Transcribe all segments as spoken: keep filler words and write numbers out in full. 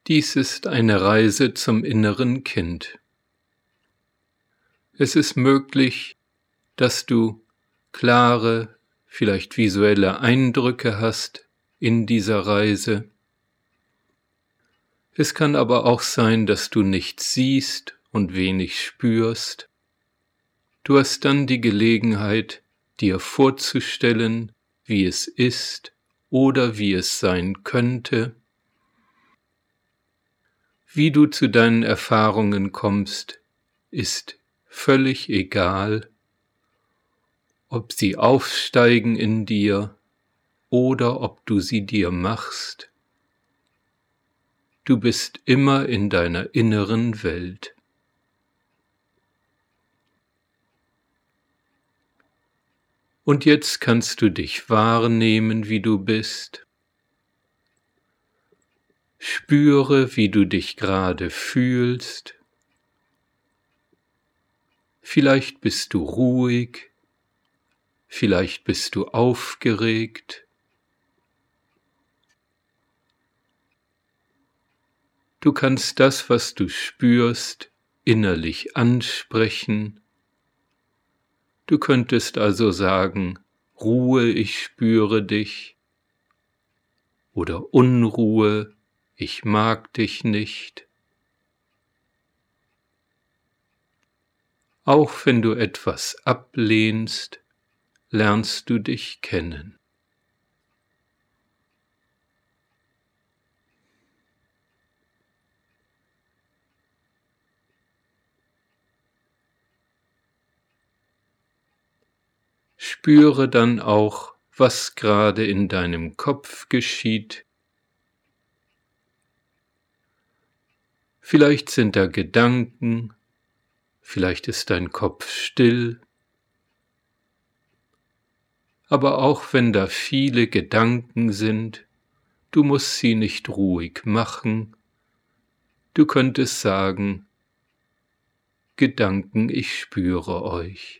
Dies ist eine Reise zum inneren Kind. Es ist möglich, dass du klare, vielleicht visuelle Eindrücke hast in dieser Reise. Es kann aber auch sein, dass du nichts siehst und wenig spürst. Du hast dann die Gelegenheit, dir vorzustellen, wie es ist oder wie es sein könnte. Wie du zu deinen Erfahrungen kommst, ist völlig egal, ob sie aufsteigen in dir oder ob du sie dir machst. Du bist immer in deiner inneren Welt. Und jetzt kannst du dich wahrnehmen, wie du bist. Spüre, wie du dich gerade fühlst. Vielleicht bist du ruhig, vielleicht bist du aufgeregt. Du kannst das, was du spürst, innerlich ansprechen. Du könntest also sagen, Ruhe, ich spüre dich, oder Unruhe, ich mag dich nicht. Auch wenn du etwas ablehnst, lernst du dich kennen. Spüre dann auch, was gerade in deinem Kopf geschieht. Vielleicht sind da Gedanken, vielleicht ist dein Kopf still. Aber auch wenn da viele Gedanken sind, du musst sie nicht ruhig machen. Du könntest sagen, Gedanken, ich spüre euch.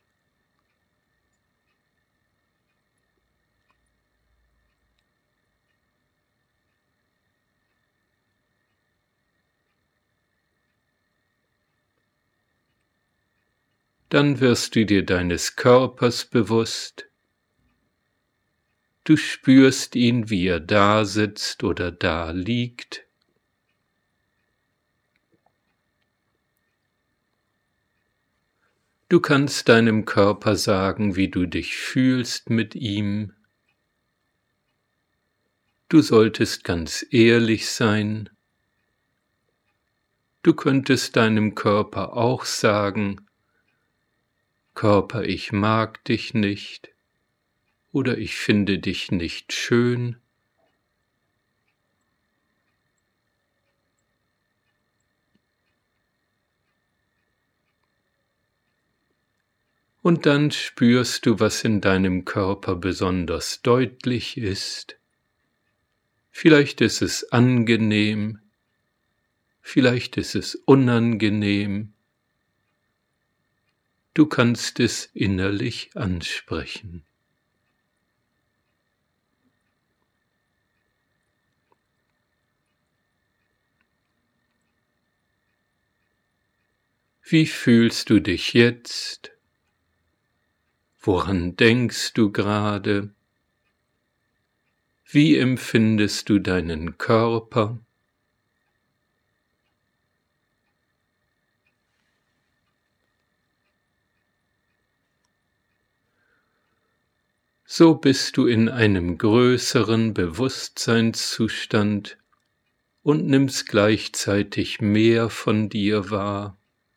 Dann wirst du dir deines Körpers bewusst. Du spürst ihn, wie er da sitzt oder da liegt. Du kannst deinem Körper sagen, wie du dich fühlst mit ihm. Du solltest ganz ehrlich sein. Du könntest deinem Körper auch sagen, Körper, ich mag dich nicht oder ich finde dich nicht schön. Und dann spürst du, was in deinem Körper besonders deutlich ist. Vielleicht ist es angenehm, vielleicht ist es unangenehm. Du kannst es innerlich ansprechen. Wie fühlst du dich jetzt? Woran denkst du gerade? Wie empfindest du deinen Körper? So bist du in einem größeren Bewusstseinszustand und nimmst gleichzeitig mehr von dir wahr.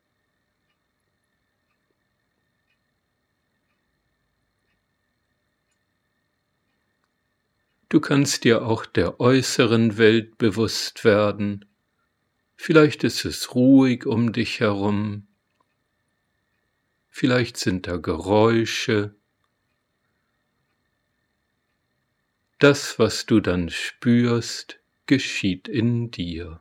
Du kannst dir auch der äußeren Welt bewusst werden. Vielleicht ist es ruhig um dich herum. Vielleicht sind da Geräusche. Das, was du dann spürst, geschieht in dir.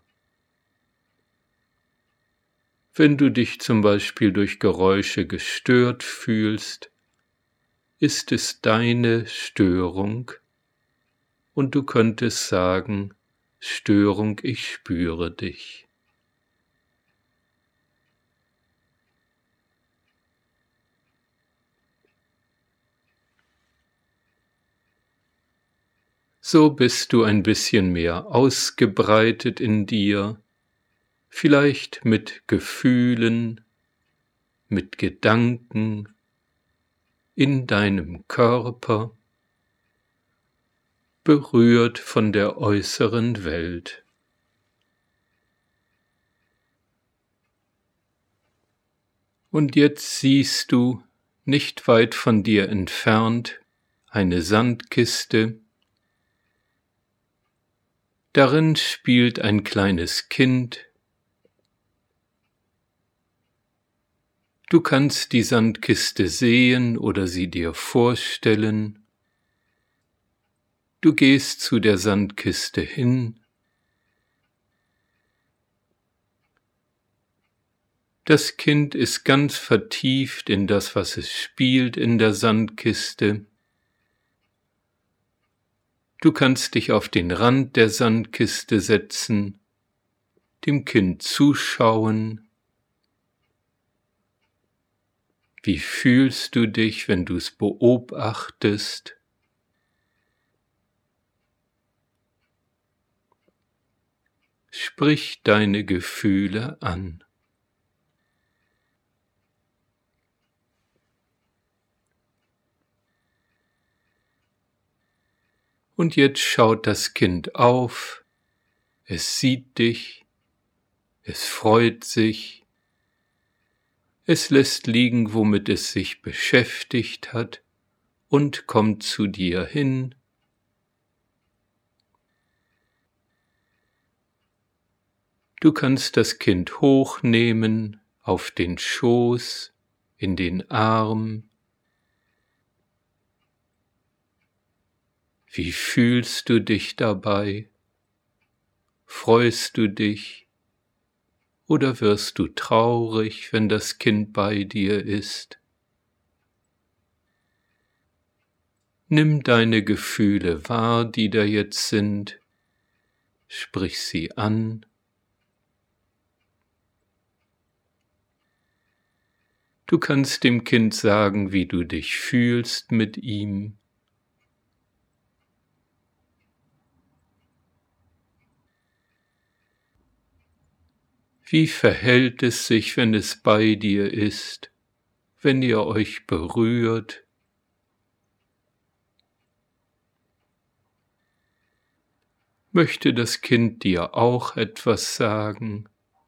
Wenn du dich zum Beispiel durch Geräusche gestört fühlst, ist es deine Störung und du könntest sagen, Störung, ich spüre dich. So bist du ein bisschen mehr ausgebreitet in dir, vielleicht mit Gefühlen, mit Gedanken, in deinem Körper, berührt von der äußeren Welt. Und jetzt siehst du, nicht weit von dir entfernt, eine Sandkiste. Darin spielt ein kleines Kind. Du kannst die Sandkiste sehen oder sie dir vorstellen. Du gehst zu der Sandkiste hin. Das Kind ist ganz vertieft in das, was es spielt in der Sandkiste. Du kannst dich auf den Rand der Sandkiste setzen, dem Kind zuschauen. Wie fühlst du dich, wenn du es beobachtest? Sprich deine Gefühle an. Und jetzt schaut das Kind auf, es sieht dich, es freut sich, es lässt liegen, womit es sich beschäftigt hat, und kommt zu dir hin. Du kannst das Kind hochnehmen, auf den Schoß, in den Arm. Wie fühlst du dich dabei? Freust du dich? Oder wirst du traurig, wenn das Kind bei dir ist? Nimm deine Gefühle wahr, die da jetzt sind. Sprich sie an. Du kannst dem Kind sagen, wie du dich fühlst mit ihm. Wie verhält es sich, wenn es bei dir ist, wenn ihr euch berührt? Möchte das Kind dir auch etwas sagen?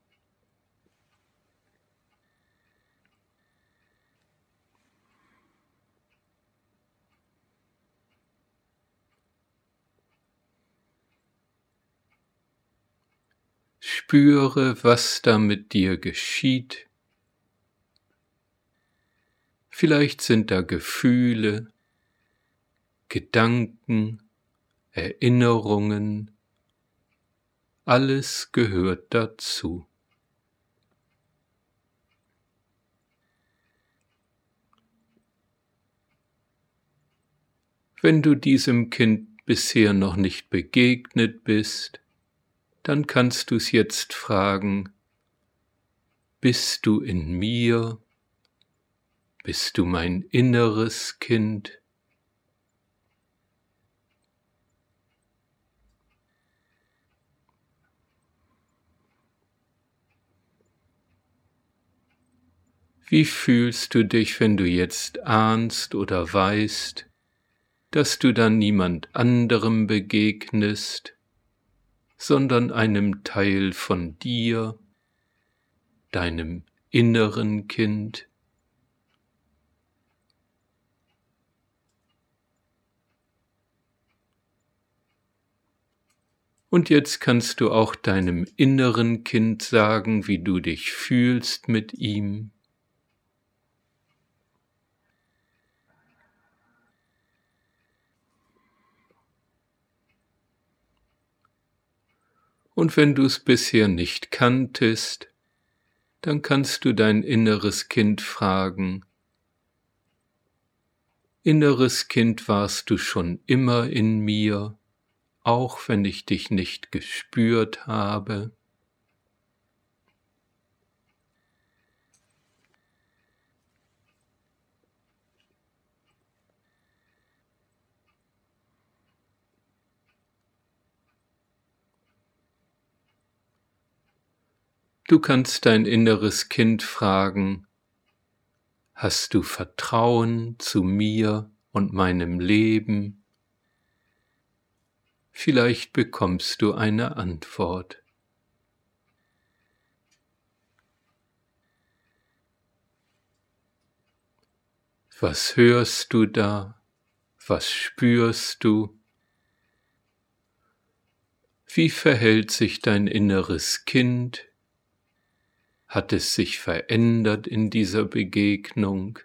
Spüre, was da mit dir geschieht. Vielleicht sind da Gefühle, Gedanken, Erinnerungen. Alles gehört dazu. Wenn du diesem Kind bisher noch nicht begegnet bist, dann kannst du es jetzt fragen, bist du in mir? Bist du mein inneres Kind? Wie fühlst du dich, wenn du jetzt ahnst oder weißt, dass du dann niemand anderem begegnest, sondern einem Teil von dir, deinem inneren Kind? Und jetzt kannst du auch deinem inneren Kind sagen, wie du dich fühlst mit ihm. Und wenn du es bisher nicht kanntest, dann kannst du dein inneres Kind fragen, inneres Kind, warst du schon immer in mir, auch wenn ich dich nicht gespürt habe. Du kannst dein inneres Kind fragen: Hast du Vertrauen zu mir und meinem Leben? Vielleicht bekommst du eine Antwort. Was hörst du da? Was spürst du? Wie verhält sich dein inneres Kind? Hat es sich verändert in dieser Begegnung?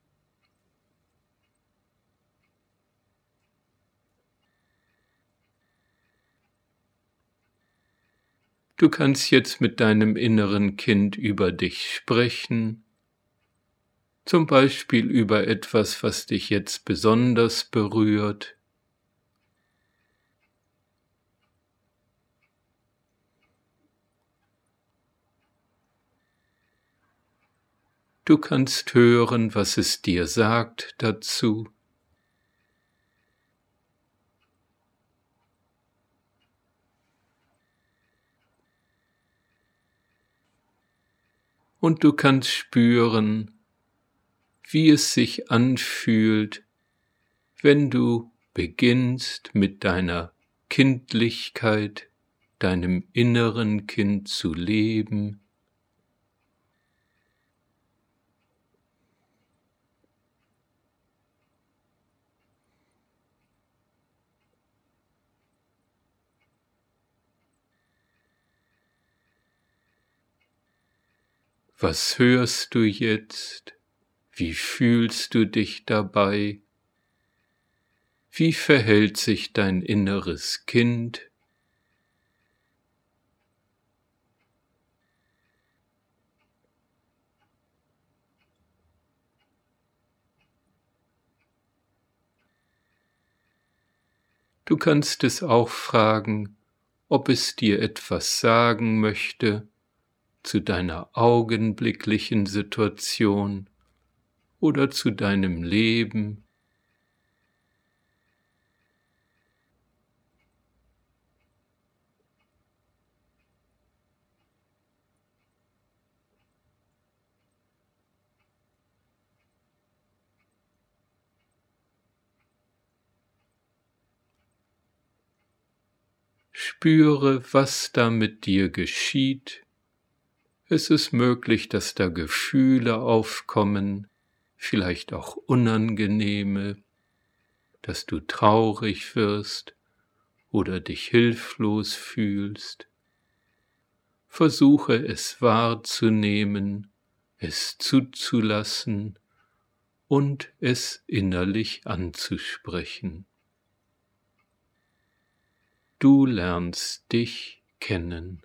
Du kannst jetzt mit deinem inneren Kind über dich sprechen, zum Beispiel über etwas, was dich jetzt besonders berührt. Du kannst hören, was es dir sagt dazu. Und du kannst spüren, wie es sich anfühlt, wenn du beginnst mit deiner Kindlichkeit, deinem inneren Kind zu leben. Was hörst du jetzt? Wie fühlst du dich dabei? Wie verhält sich dein inneres Kind? Du kannst es auch fragen, ob es dir etwas sagen möchte zu deiner augenblicklichen Situation oder zu deinem Leben. Spüre, was da mit dir geschieht. Es ist möglich, dass da Gefühle aufkommen, vielleicht auch unangenehme, dass du traurig wirst oder dich hilflos fühlst. Versuche es wahrzunehmen, es zuzulassen und es innerlich anzusprechen. Du lernst dich kennen.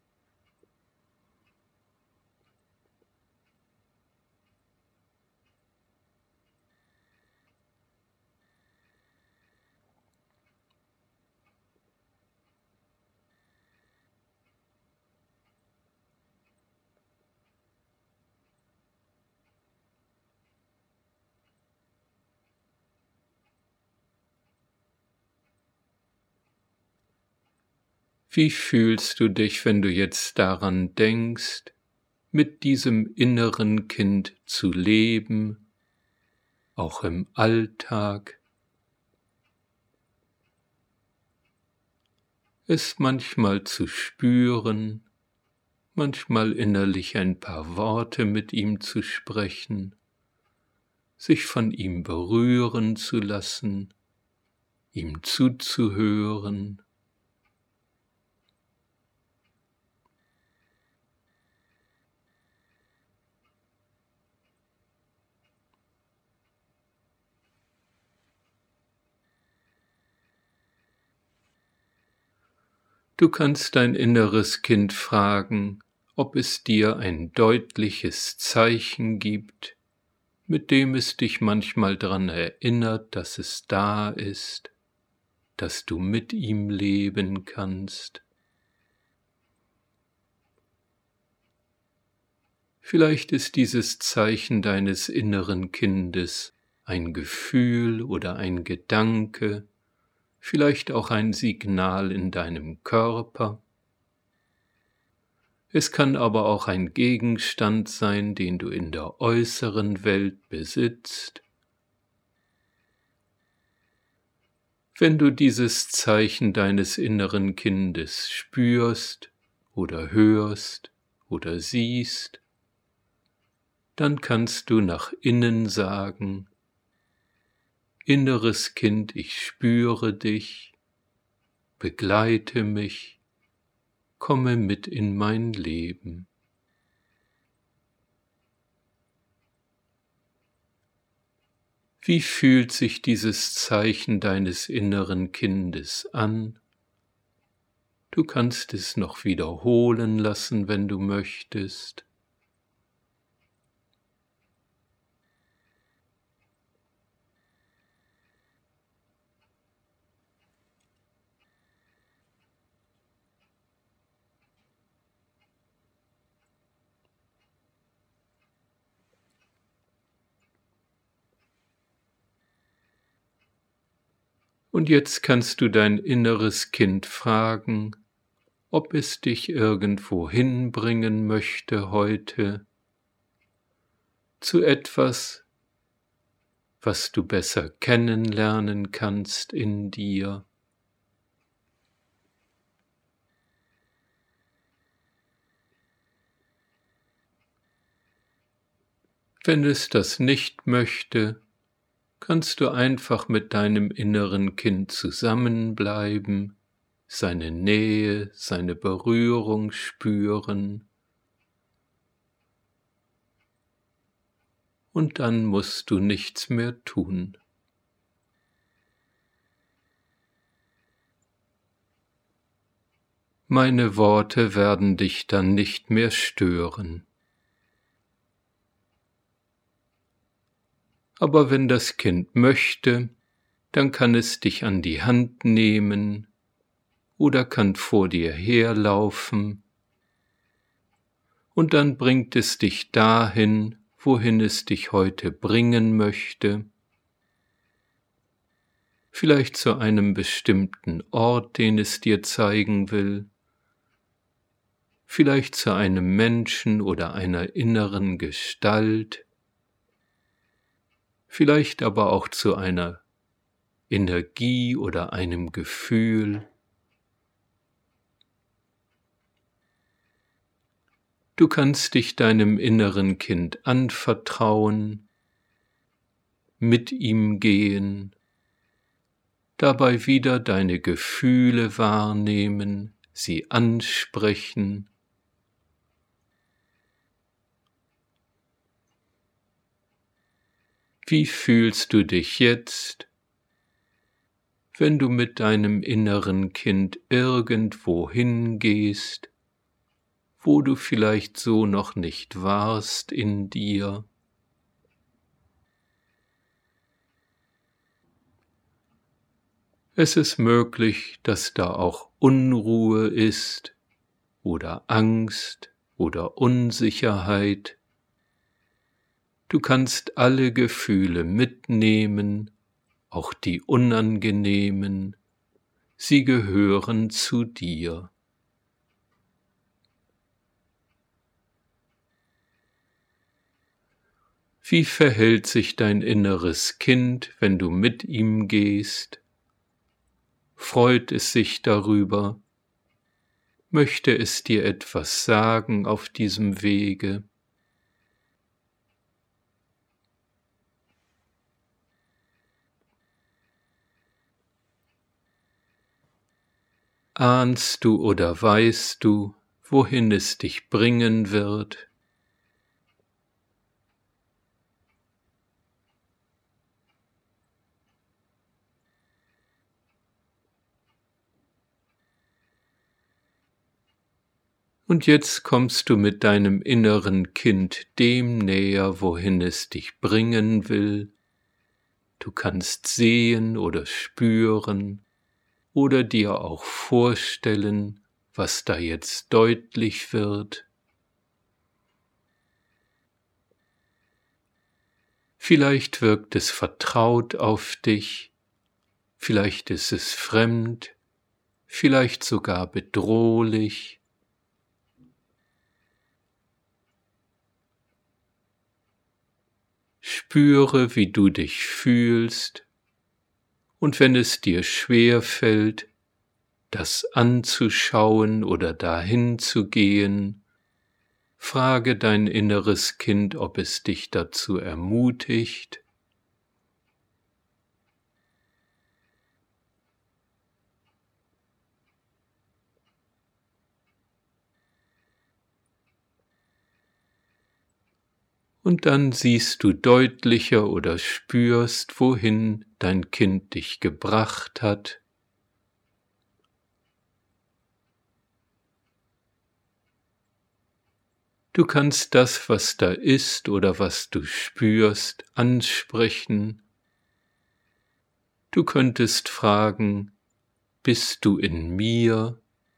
Wie fühlst du dich, wenn du jetzt daran denkst, mit diesem inneren Kind zu leben, auch im Alltag? Es manchmal zu spüren, manchmal innerlich ein paar Worte mit ihm zu sprechen, sich von ihm berühren zu lassen, ihm zuzuhören. Du kannst dein inneres Kind fragen, ob es dir ein deutliches Zeichen gibt, mit dem es dich manchmal daran erinnert, dass es da ist, dass du mit ihm leben kannst. Vielleicht ist dieses Zeichen deines inneren Kindes ein Gefühl oder ein Gedanke, vielleicht auch ein Signal in deinem Körper. Es kann aber auch ein Gegenstand sein, den du in der äußeren Welt besitzt. Wenn du dieses Zeichen deines inneren Kindes spürst oder hörst oder siehst, dann kannst du nach innen sagen: Inneres Kind, ich spüre dich, begleite mich, komme mit in mein Leben. Wie fühlt sich dieses Zeichen deines inneren Kindes an? Du kannst es noch wiederholen lassen, wenn du möchtest. Und jetzt kannst du dein inneres Kind fragen, ob es dich irgendwo hinbringen möchte heute, zu etwas, was du besser kennenlernen kannst in dir. Wenn es das nicht möchte, kannst du einfach mit deinem inneren Kind zusammenbleiben, seine Nähe, seine Berührung spüren. Und dann musst du nichts mehr tun. Meine Worte werden dich dann nicht mehr stören. Aber wenn das Kind möchte, dann kann es dich an die Hand nehmen oder kann vor dir herlaufen und dann bringt es dich dahin, wohin es dich heute bringen möchte, vielleicht zu einem bestimmten Ort, den es dir zeigen will, vielleicht zu einem Menschen oder einer inneren Gestalt, vielleicht aber auch zu einer Energie oder einem Gefühl. Du kannst dich deinem inneren Kind anvertrauen, mit ihm gehen, dabei wieder deine Gefühle wahrnehmen, sie ansprechen. Wie fühlst du dich jetzt, wenn du mit deinem inneren Kind irgendwo hingehst, wo du vielleicht so noch nicht warst in dir? Es ist möglich, dass da auch Unruhe ist oder Angst oder Unsicherheit. Du kannst alle Gefühle mitnehmen, auch die unangenehmen, sie gehören zu dir. Wie verhält sich dein inneres Kind, wenn du mit ihm gehst? Freut es sich darüber? Möchte es dir etwas sagen auf diesem Wege? Ahnst du oder weißt du, wohin es dich bringen wird? Und jetzt kommst du mit deinem inneren Kind dem näher, wohin es dich bringen will. Du kannst sehen oder spüren, oder dir auch vorstellen, was da jetzt deutlich wird. Vielleicht wirkt es vertraut auf dich, vielleicht ist es fremd, vielleicht sogar bedrohlich. Spüre, wie du dich fühlst, und wenn es dir schwer fällt, das anzuschauen oder dahin zu gehen, frage dein inneres Kind, ob es dich dazu ermutigt. Und dann siehst du deutlicher oder spürst, wohin dein Kind dich gebracht hat. Du kannst das, was da ist oder was du spürst, ansprechen. Du könntest fragen, bist du in mir?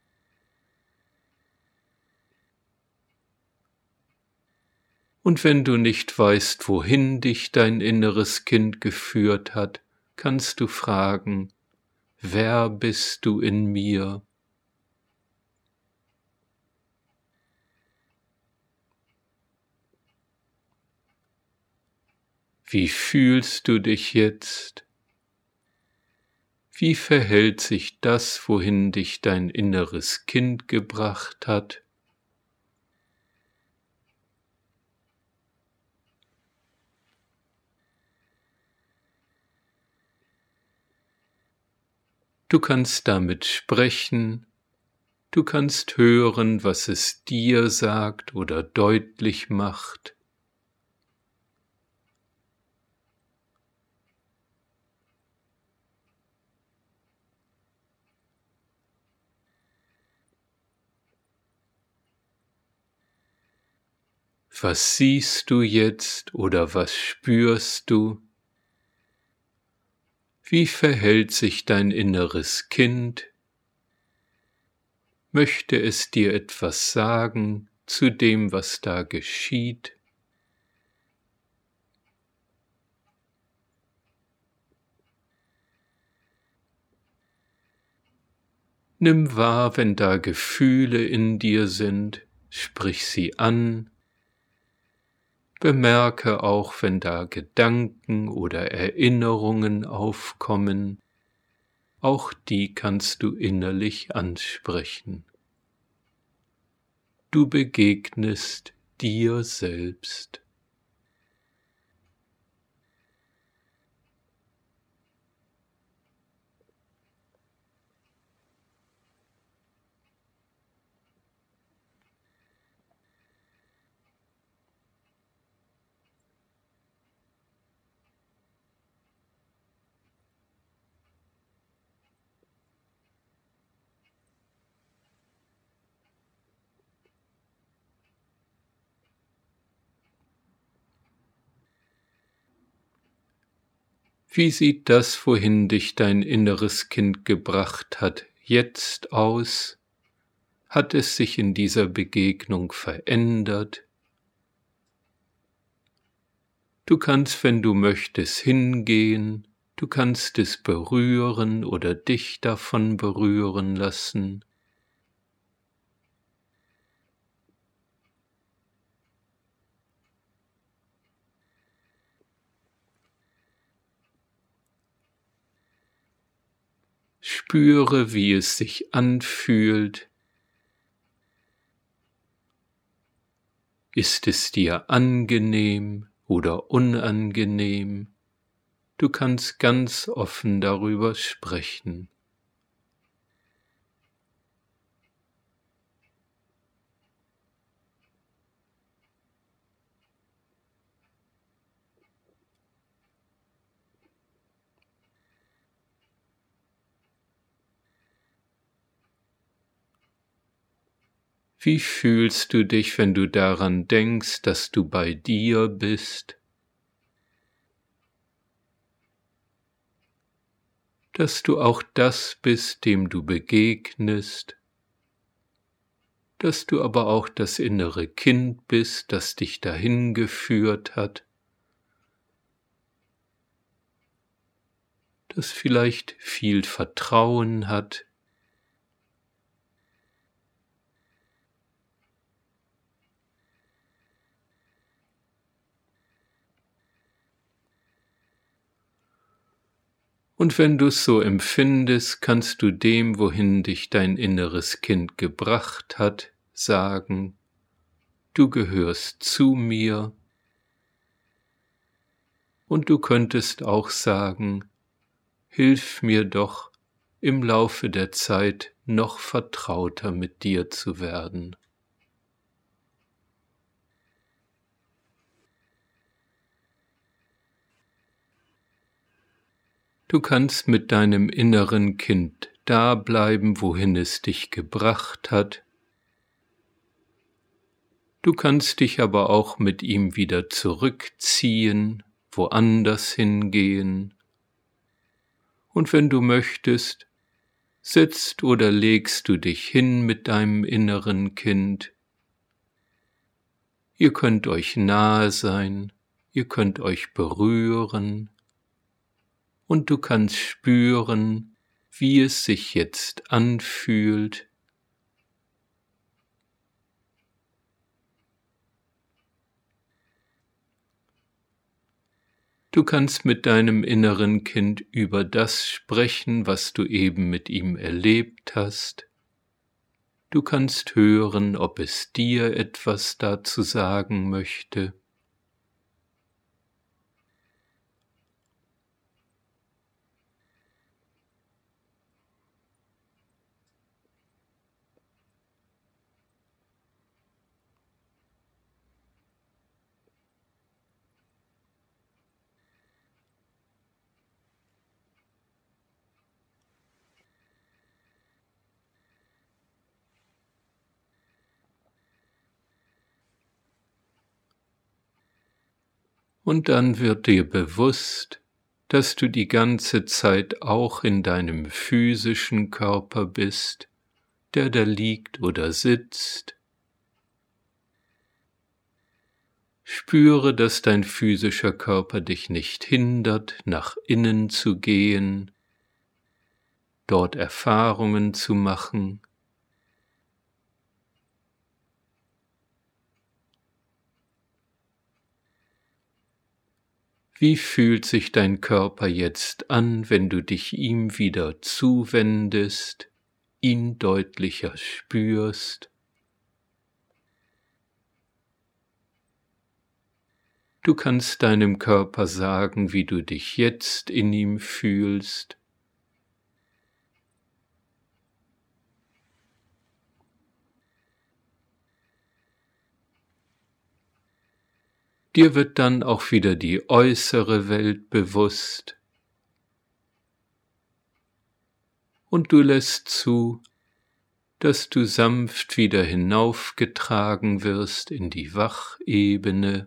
Und wenn du nicht weißt, wohin dich dein inneres Kind geführt hat, kannst du fragen, wer bist du in mir? Wie fühlst du dich jetzt? Wie verhält sich das, wohin dich dein inneres Kind gebracht hat? Du kannst damit sprechen, du kannst hören, was es dir sagt oder deutlich macht. Was siehst du jetzt oder was spürst du? Wie verhält sich dein inneres Kind? Möchte es dir etwas sagen zu dem, was da geschieht? Nimm wahr, wenn da Gefühle in dir sind, sprich sie an. Bemerke auch, wenn da Gedanken oder Erinnerungen aufkommen, auch die kannst du innerlich ansprechen. Du begegnest dir selbst. Wie sieht das, wohin dich dein inneres Kind gebracht hat, jetzt aus? Hat es sich in dieser Begegnung verändert? Du kannst, wenn du möchtest, hingehen, du kannst es berühren oder dich davon berühren lassen. Spüre, wie es sich anfühlt. Ist es dir angenehm oder unangenehm? Du kannst ganz offen darüber sprechen. Wie fühlst du dich, wenn du daran denkst, dass du bei dir bist? dass du auch das bist, dem du begegnest, dass du aber auch das innere Kind bist, das dich dahin geführt hat, das vielleicht viel Vertrauen hat, und wenn du es so empfindest, kannst du dem, wohin dich dein inneres Kind gebracht hat, sagen: Du gehörst zu mir. Und du könntest auch sagen: Hilf mir doch, im Laufe der Zeit noch vertrauter mit dir zu werden. Du kannst mit deinem inneren Kind da bleiben, wohin es dich gebracht hat. Du kannst dich aber auch mit ihm wieder zurückziehen, woanders hingehen. Und wenn du möchtest, setzt oder legst du dich hin mit deinem inneren Kind. Ihr könnt euch nahe sein, ihr könnt euch berühren. Und du kannst spüren, wie es sich jetzt anfühlt. Du kannst mit deinem inneren Kind über das sprechen, was du eben mit ihm erlebt hast. Du kannst hören, ob es dir etwas dazu sagen möchte. Und dann wird dir bewusst, dass du die ganze Zeit auch in deinem physischen Körper bist, der da liegt oder sitzt. Spüre, dass dein physischer Körper dich nicht hindert, nach innen zu gehen, dort Erfahrungen zu machen. Wie fühlt sich dein Körper jetzt an, wenn du dich ihm wieder zuwendest, ihn deutlicher spürst? Du kannst deinem Körper sagen, wie du dich jetzt in ihm fühlst. Dir wird dann auch wieder die äußere Welt bewusst und du lässt zu, dass du sanft wieder hinaufgetragen wirst in die Wachebene.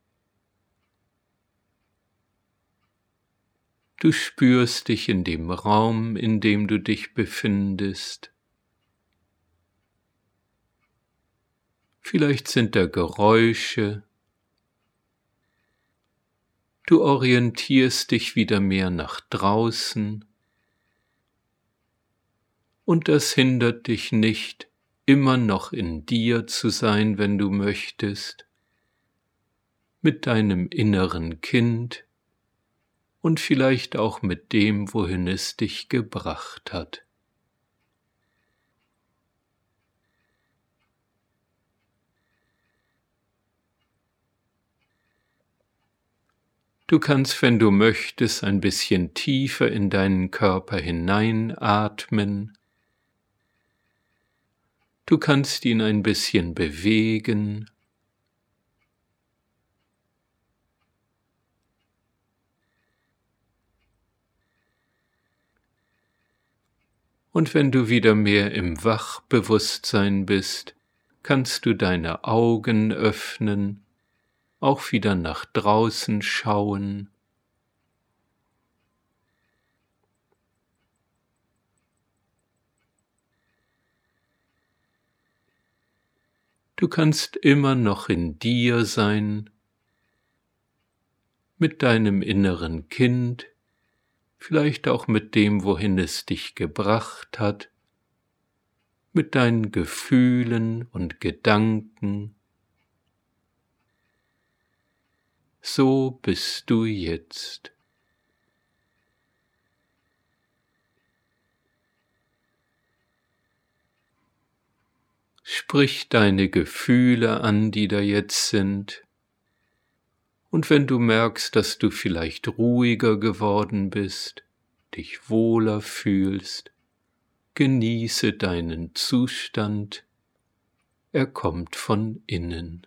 Du spürst dich in dem Raum, in dem du dich befindest. Vielleicht sind da Geräusche. Du orientierst dich wieder mehr nach draußen und das hindert dich nicht, immer noch in dir zu sein, wenn du möchtest, mit deinem inneren Kind und vielleicht auch mit dem, wohin es dich gebracht hat. Du kannst, wenn du möchtest, ein bisschen tiefer in deinen Körper hineinatmen. Du kannst ihn ein bisschen bewegen. Und wenn du wieder mehr im Wachbewusstsein bist, kannst du deine Augen öffnen, auch wieder nach draußen schauen. Du kannst immer noch in dir sein, mit deinem inneren Kind, vielleicht auch mit dem, wohin es dich gebracht hat, mit deinen Gefühlen und Gedanken. So bist du jetzt. Sprich deine Gefühle an, die da jetzt sind. Und wenn du merkst, dass du vielleicht ruhiger geworden bist, dich wohler fühlst, genieße deinen Zustand. Er kommt von innen.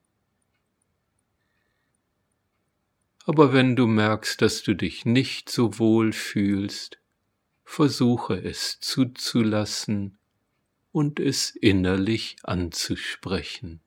Aber wenn du merkst, dass du dich nicht so wohl fühlst, versuche es zuzulassen und es innerlich anzusprechen.